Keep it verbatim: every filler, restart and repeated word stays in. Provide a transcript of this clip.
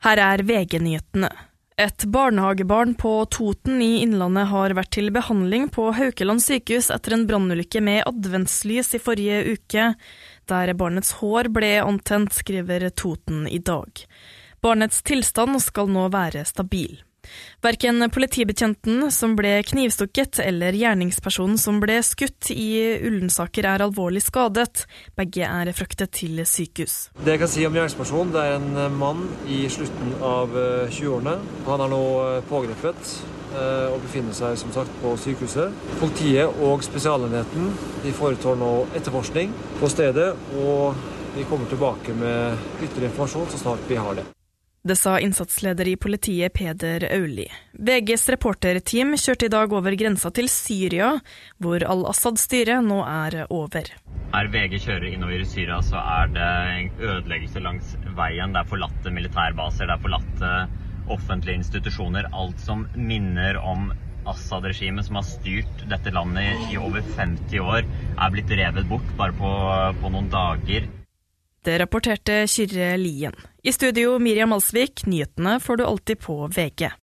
Her er V G-nyhetene. Et barnehagebarn på Toten i Innlandet har vært til behandling på Haukeland sykehus etter en brannulykke med adventslys i forrige uke, der barnets hår ble antent, skriver Toten i dag. Barnets tilstand skal nå være stabil. Hverken politibetjenten som ble knivstukket eller gjerningspersonen som ble skutt i Ullensaker er alvorlig skadet. Begge er fraktet til sykehus. Det jeg kan si om gjerningspersonen, det er en mann i slutten av tjueårene. Han er nå pågrepet og befinner seg som sagt på sykehuset. Politiet og spesialenheten de foretar nå etterforskning på stedet, og vi kommer tilbake med ytterligere informasjon så snart vi har det. Det sa innsatsleder i politiet Peder Auli. V G's reporterteam kjørte i dag over grensa til Syria, hvor Al-Assad-styret nå er over. Her V G kjører innover i Syria, så er det en ødeleggelse langs veien. Det er forlatte militærbaser, det er forlatte offentlige institusjoner. Alt som minner om Assad-regimet som har styrt dette landet i over femti år, er blitt revet bort bare på, på noen dager. Det rapporterte Kyrre Lien. I studio Miriam Alsvik, nyhetene får du alltid på V G.